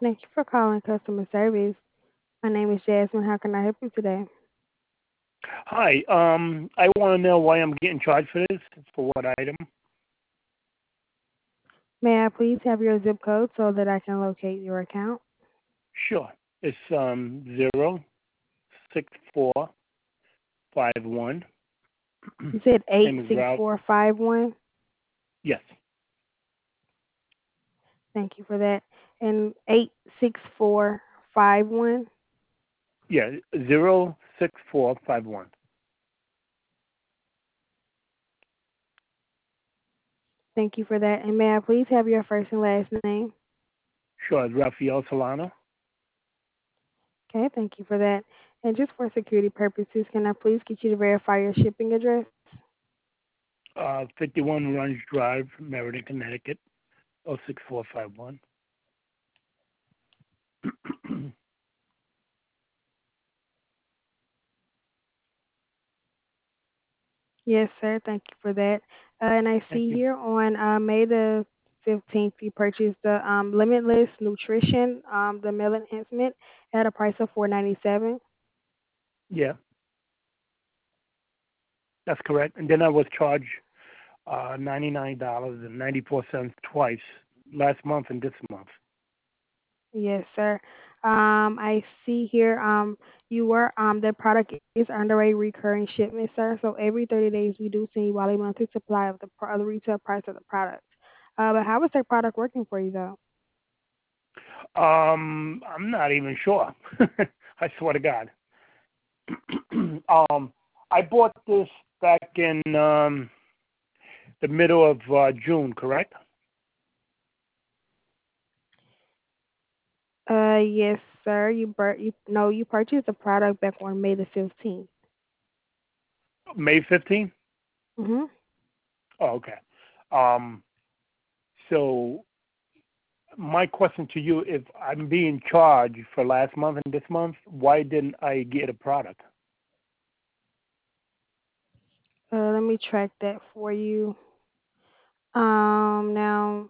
Thank you for calling customer service. My name is Jasmine. How can I help you today? Hi. I want to know why I'm getting charged for this. For what item? May I please have your zip code so that I can locate your account? Sure. It's 06451. You said Name is Ralph. 86451. Yes. Thank you for that. And 86451. Yeah. 06451. Thank you for that. And may I please have your first and last name? Sure. It's Rafael Solano. Okay, thank you for that. And just for security purposes, can I please get you to verify your shipping address? 51 Runge Drive, Meriden, Connecticut. 06451. Yes, sir. Thank you for that. And I Thank see you. here on May the 15th, you purchased the Limitless Nutrition, the meal enhancement at a price of 497. Yeah, that's correct. And then I was charged $99.94 twice last month and this month. Yes, sir. I see here you were the product is under a recurring shipment, sir. So every 30 days we do send you a monthly supply of the retail price of the product. But how is that product working for you though? I'm not even sure. I swear to God. I bought this back in the middle of June, correct? Yes, sir. You purchased the product back on May the 15th. May 15th? Mhm. Oh, okay. Um, so my question to you, if I'm being charged for last month and this month, why didn't I get a product? Let me track that for you. Now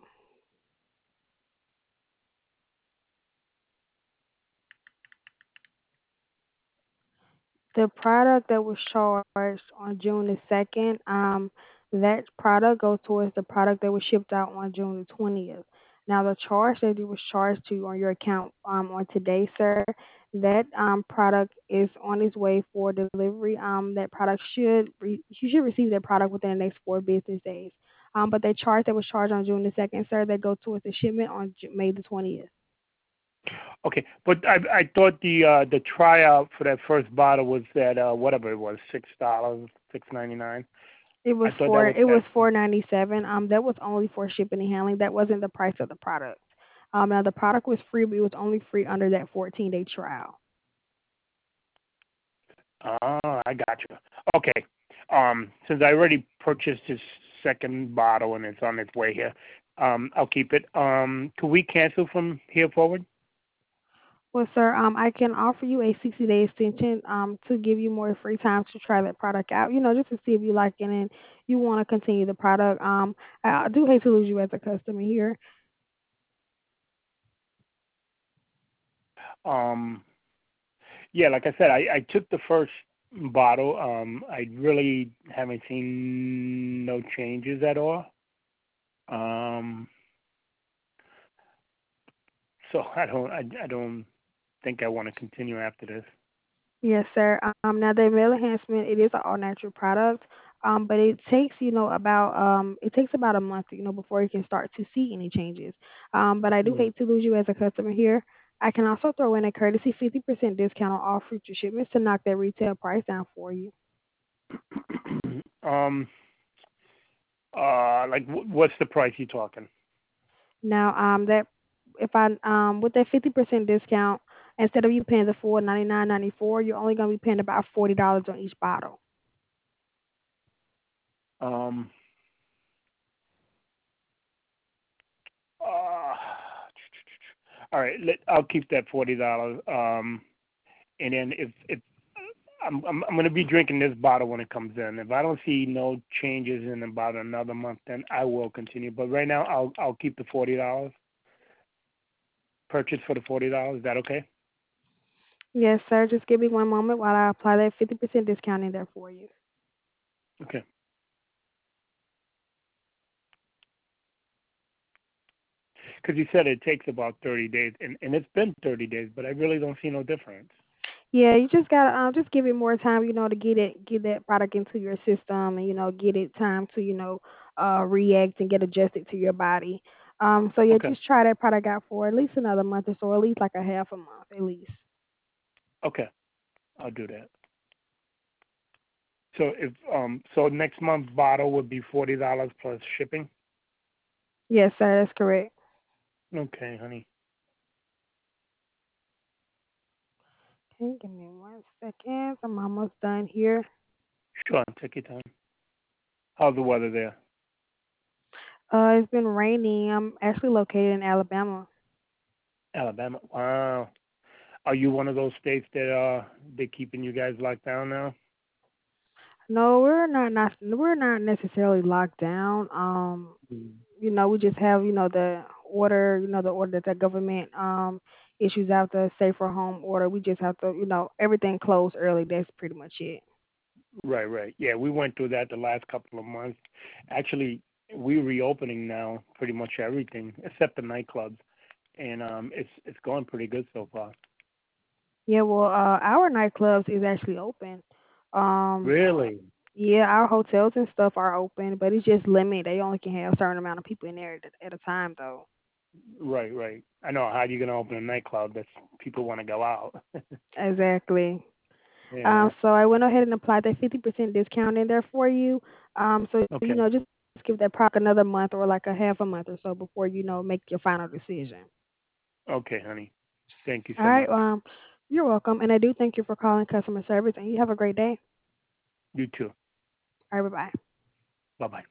the product that was charged on June the 2nd, that product goes towards the product that was shipped out on June the 20th. Now the charge that it was charged to on your account on today, sir, that product is on its way for delivery. That product you should receive that product within the next 4 business days. But that charge that was charged on June the 2nd, sir, that goes towards the shipment on May the 20th. Okay, but I thought the tryout for that first bottle was at whatever it was, $6, 6.99. I thought that was It was that. 497. That was only for shipping and handling. That wasn't the price of the product. Now the product was free, but it was only free under that 14-day trial. I got you. Okay. Since I already purchased this second bottle and it's on its way here, I'll keep it. Could we cancel from here forward? Well, sir, I can offer you a 60-day extension to give you more free time to try that product out. Just to see if you like it and you want to continue the product. I do hate to lose you as a customer here. Um, yeah, like I said, I took the first bottle. I really haven't seen no changes at all. Um, so I don't think I want to continue after this. Yes, sir. Now the male enhancement, it is an all natural product. But it takes, it takes about a month, before you can start to see any changes. But I do Mm. hate to lose you as a customer here. I can also throw in a courtesy 50% discount on all future shipments to knock that retail price down for you. um, like what's the price you talking? Now, that if I with that 50% discount, instead of you paying the full 99.94, you're only gonna be paying about $40 on each bottle. Um, uh, all right, I'll keep that $40. And then if I'm going to be drinking this bottle when it comes in. If I don't see no changes in about another month, then I will continue. But right now, I'll keep the $40. purchase for the $40. Is that okay? Yes, sir. Just give me one moment while I apply that 50% discount in there for you. Okay. Because you said it takes about 30 days, and it's been 30 days, but I really don't see no difference. Yeah, you just gotta just give it more time, to get that product into your system and get it time to react and get adjusted to your body. So yeah, Okay. just try that product out for at least another month or so, at least like a half a month at least. Okay. I'll do that. So if so next month's bottle would be $40 plus shipping. Yes, sir, that's correct. Okay, honey. Okay, give me 1 second. I'm almost done here. Sure, take your time. How's the weather there? It's been raining. I'm actually located in Alabama. Alabama. Wow. Are you one of those states that they're keeping you guys locked down now? No, we're not necessarily locked down. Mm. We just have, the order that the government issues out, the safer home order. We just have to, everything closed early. That's pretty much it. Right, right. Yeah, we went through that the last couple of months. Actually, we're reopening now, pretty much everything except the nightclubs, and it's going pretty good so far. Yeah, well, our nightclubs is actually open. Um, Really? yeah, our hotels and stuff are open, but it's just limited. They only can have a certain amount of people in there at a time, though. Right, right. I know. How are you gonna open a nightclub that people want to go out? Exactly. Yeah. So I went ahead and applied that 50% discount in there for you. So Okay. just give that product another month or like a half a month or so before make your final decision. Okay, honey. Thank you All so right. much. You're welcome, and I do thank you for calling customer service. And you have a great day. You too. All right. Bye bye. Bye bye.